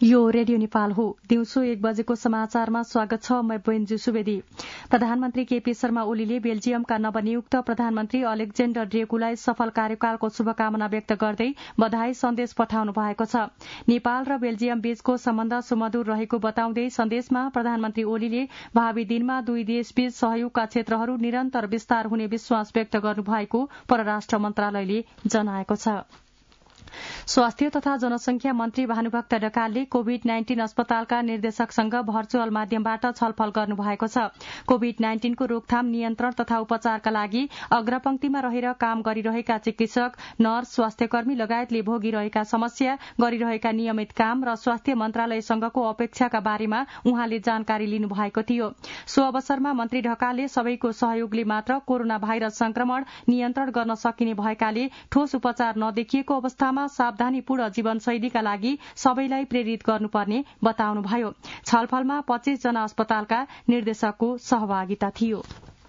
यो रेडियो नेपाल हो। दिउँसो 1 बजेको समाचारमा स्वागत छ। म बेन्जु सुवेदी। प्रधानमन्त्री केपी शर्मा ओलीले बेल्जियमका नवनियुक्त प्रधानमन्त्री अलेक्जेण्डर ड्रेकुलाई सफल कार्यकालको शुभकामना व्यक्त गर्दै बधाई सन्देश पठाउनु भएको छ। नेपाल र बेल्जियम बीचको सम्बन्ध सुमधुर रहेको बताउँदै सन्देशमा प्रधानमन्त्री ओलीले भावी दिनमा दुई देशबीच सहयोगका क्षेत्रहरू निरन्तर विस्तार हुने विश्वास व्यक्त गर्नुभएको परराष्ट्र मन्त्रालयले जनाएको छ। स्वास्थ्य तथा जनसंख्या मन्त्री भानुभक्त ढकालले कोविड-19 अस्पतालका निर्देशकसँग भर्चुअल माध्यमबाट छलफल गर्नुभएको छ। कोविड-19 को रोकथाम, नियन्त्रण तथा उपचारका लागि अग्रपंक्तिमा रहेर काम गरिरहेका चिकित्सक, नर्स, स्वास्थ्यकर्मी लगायतले भोगिरहेका समस्या, गरिरहेका नियमित काम र स्वास्थ्य मन्त्रालयसँगको अपेक्षाका बारेमा उहाँले जानकारी लिनुभएको थियो। सो अवसरमा मन्त्री ढकालले सबैको सहयोगले मात्र कोरोना भाइरस संक्रमण नियन्त्रण गर्न सकिने भएकाले ठोस उपचार नदेखिएको अवस्थामा सावधानीपूर्ण जीवनशैलीका लागि सबैलाई प्रेरित गर्नुपर्ने बताउनुभयो। छलफलमा 25 जना अस्पतालका निर्देशकको सहभागिता थियो।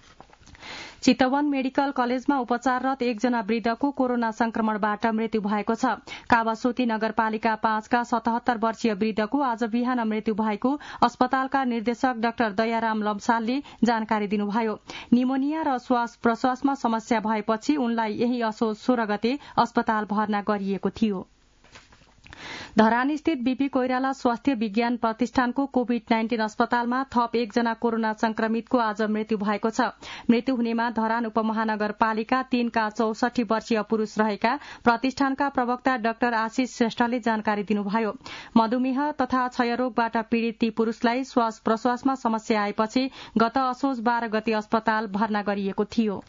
चितवन मेडिकल कलेजमा उपचाररत एकजना वृद्धको कोरोना संक्रमणबाट मृत्यु भएको छ। कावासोती नगरपालिका 5 का 77 वर्षीय वृद्धको आज बिहान मृत्यु भएको अस्पतालका निर्देशक डाक्टर दयाराम लम्सालले जानकारी दिनुभयो। निमोनिया र श्वास प्रश्वासमा समस्या भएपछि उनलाई यही असोज 16 गते अस्पताल भर्ना गरिएको थियो। धरान स्थित बीपी कोइराला स्वास्थ्य विज्ञान प्रतिष्ठानको कोविड-19 अस्पतालमा थप एकजना कोरोना संक्रमितको आज मृत्यु भएको छ। मृत्यु हुनेमा धरान उपमहानगरपालिका 3 का 64 वर्षीय पुरूष रहेका प्रतिष्ठानका प्रवक्ता डाक्टर आशिष श्रेष्ठले जानकारी दिनुभयो। मधुमेह तथा क्षयरोगबाट पीड़ित ती पुरूषलाई श्वास प्रश्वासमा समस्या आएपछि गत असोज 12 गते अस्पताल भर्ना गरिएको थियो।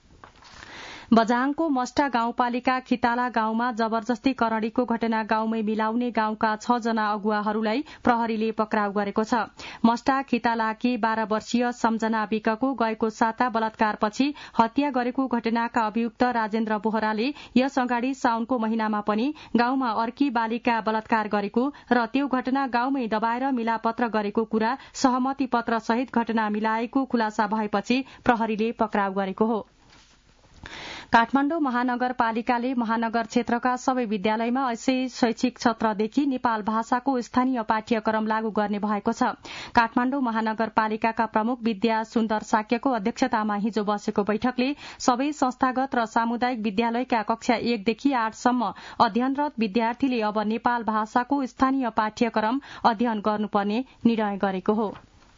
बझाङको मस्टा गाउँपालिका खिताला गाउँमा जबरजस्ती करणीको घटना गाउँमै मिलाउने गाउँका 6 जना अगुवाहरूलाई प्रहरीले पक्राउ गरेको छ। मस्टा खितालाकी 12 वर्षीय सम्झना विकको गएको साता बलात्कारपछि हत्या गरेको घटनाका अभियुक्त राजेन्द्र बोहराले यस अगाडि साउनको महिनामा पनि गाउँमा अर्की बालिका बलात्कार गरेको र त्यो घटना गाउँमै दबाएर मिलापत्र गरेको कुरा सहमति पत्र सहित घटना मिलाएको खुलासा भएपछि प्रहरीले पक्राउ गरेको हो। काठमाडौँ महानगरपालिकाले महानगर क्षेत्रका सबै विद्यालयमा यसै शैक्षिक सत्रदेखि नेपाल भाषाको स्थानीय पाठ्यक्रम लागू गर्ने भएको छ। काठमाडौँ महानगरपालिकाका प्रमुख विद्या सुन्दर साक्यको अध्यक्षतामा हिजो बसेको बैठकले सबै संस्थागत र सामुदायिक विद्यालयका कक्षा 1 देखि 8 सम्म अध्ययनरत विद्यार्थीले अब नेपाल भाषाको स्थानीय पाठ्यक्रम अध्ययन गर्नुपर्ने निर्णय गरेको हो।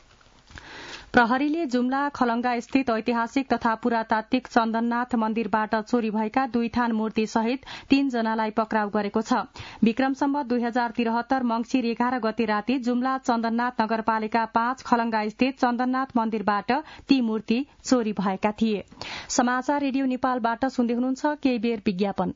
प्रहरीले जुम्ला खलंगा स्थित ऐतिहासिक तथा पुरातात्विक चन्दननाथ मन्दिरबाट चोरी भएका 2 थान मूर्ति सहित 3 जनालाई पक्राउ गरेको छ। विक्रम सम्वत 2073 मंगिर 11 गते राति जुम्ला चन्दननाथ नगरपालिका 5 खलंगा स्थित चन्दननाथ मन्दिरबाट ती मूर्ति चोरी भएका थिए। समाचार रेडियो नेपालबाट सुन्दै हुनुहुन्छ। केही बेर विज्ञापन।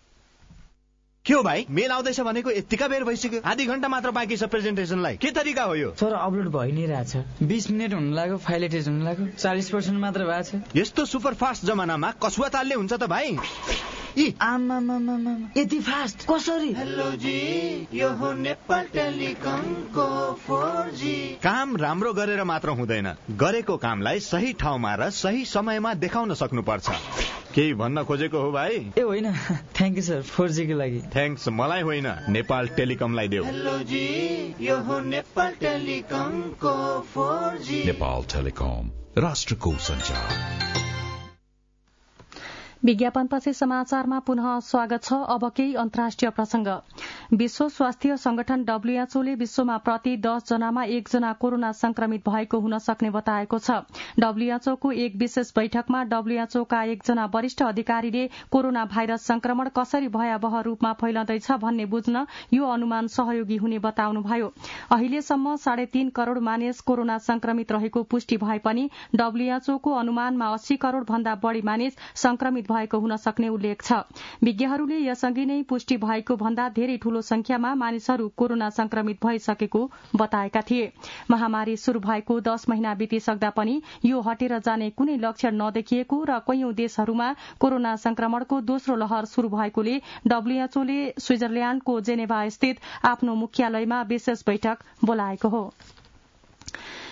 के हो भाइ, मेल आउँदैछ भनेको यतिका बेर भइसक्यो। आधी घण्टा मात्र बाँकी छ प्रेजेन्टेसनलाई। के तरिका हो यो? सर, अपलोड भइ नै रहेछ। 20 मिनेट हुन लाग्यो, फाइल एटेच हुन लाग्यो। 40% मात्र भएको छ। यस्तो सुपर फास्ट जमानामा कसुवा तालले हुन्छ त भाइ? यति फास्ट कसरी? हेलो जी, यो हो नेपाल टेलिकमको 4G। काम राम्रो गरेर मात्र हुँदैन, गरेको कामलाई सही ठाउँमा र सही समयमा देखाउन सक्नुपर्छ। केही भन्न खोजेको हो भाइ? ए होइन, थ्याङ्क यू सर, 4G को लागि। थ्याङ्क्स मलाई होइन, नेपाल टेलिकमलाई देऊ। हेलो जी, यो हो नेपाल टेलिकमको 4G। नेपाल टेलिकम, राष्ट्रको सञ्चार। विज्ञापनपछि समाचारमा पुनः स्वागत छ। अब केही अन्तर्राष्ट्रिय प्रसंग। विश्व स्वास्थ्य संगठन डब्ल्यूएचओले विश्वमा प्रति 10 जनामा 1 जना कोरोना संक्रमित भएको हुन सक्ने बताएको छ। डब्ल्यूएचओको एक विशेष बैठकमा डब्ल्यूएचओका एकजना वरिष्ठ अधिकारीले कोरोना भाइरस संक्रमण कसरी भयावह रूपमा फैलँदैछ भन्ने बुझ्न यो अनुमान सहयोगी हुने बताउनुभयो। अहिलेसम्म 3.5 करोड़ मानिस कोरोना संक्रमित रहेको पुष्टि भए पनि डब्ल्यूएचओको अनुमानमा 80 करोड़ भन्दा बढ़ी मानिस संक्रमित भएको हुन सक्ने उल्लेख छ। विज्ञहरूले यसअघि नै पुष्टि भएको भन्दा धेरै ठूलो संख्यामा मानिसहरू कोरोना संक्रमित भइसकेको बताएका थिए। महामारी शुरू भएको 10 महिना बितिसक्दा पनि यो हटेर जाने कुनै लक्षण नदेखिएको र कैयौं देशहरूमा कोरोना संक्रमणको दोस्रो लहर शुरू भएकोले डब्ल्यूएचओले स्विजरल्याण्डको जेनेभा स्थित आफ्नो मुख्यालयमा विशेष बैठक बोलाएको हो।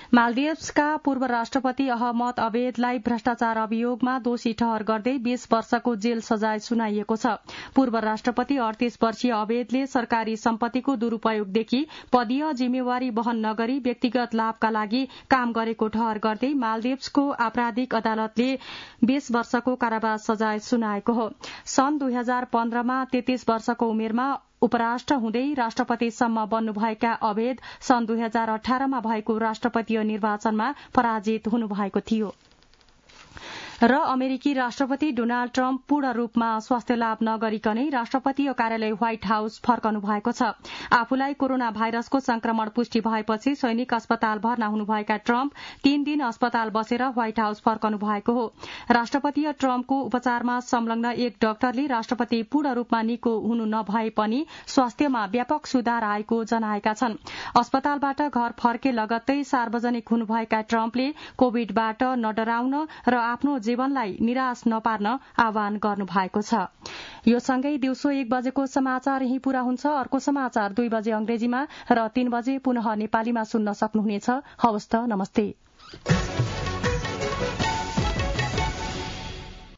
मालदिव्सका पूर्व राष्ट्रपति अहमद अबेदलाई भ्रष्टाचार अभियोगमा दोषी ठहर गर्दै 20 वर्षको जेल सजाय सुनाइएको छ। पूर्व राष्ट्रपति 38 वर्षीय अबेदले सरकारी सम्पत्तिको दुरूपयोगदेखि पदीय जिम्मेवारी वहन नगरी व्यक्तिगत लाभका लागि काम गरेको ठहर गर्दै मालदिव्सको आपराधिक अदालतले 20 वर्षको कारावास सजाय सुनाएको हो। सन् 2015मा 33 वर्षको उमेरमा उपराष्ट्र हुँदै राष्ट्रपतिसम्म बन्नुभएका अबेद सन् 2018मा भएको राष्ट्रपतीय निर्वाचनमा पराजित हुनुभएको थियो। र अमेरिकी राष्ट्रपति डोनाल्ड ट्रम्प पूर्ण रूपमा स्वास्थ्य लाभ नगरिकनै राष्ट्रपतीय कार्यालय व्हाइट हाउस फर्कनु भएको छ। आफूलाई कोरोना भाइरसको संक्रमण पुष्टि भएपछि सैनिक अस्पताल भर्ना हुनुभएका ट्रम्प 3 दिन अस्पताल बसेर व्हाइट हाउस फर्कनु भएको हो। राष्ट्रपतीय ट्रम्पको उपचारमा संलग्न एक डाक्टरले राष्ट्रपति पूर्ण रूपमा निको हुनु नभए पनि स्वास्थ्यमा व्यापक सुधार आएको जनाएका छन्। अस्पतालबाट घर फर्के लगत्तै सार्वजनिक हुनुभएका ट्रम्पले कोविडबाट नडराउन र आफ्नो जीवनलाई निराश नपार्न आह्वान गर्नु भएको छ। यो सँगै दिउँसो 1 बजेको समाचार यही पूरा हुन्छ। अर्को समाचार 2 बजे अंग्रेजीमा र 3 बजे पुनः नेपालीमा सुन्न सक्नुहुनेछ। हवस् त, नमस्ते।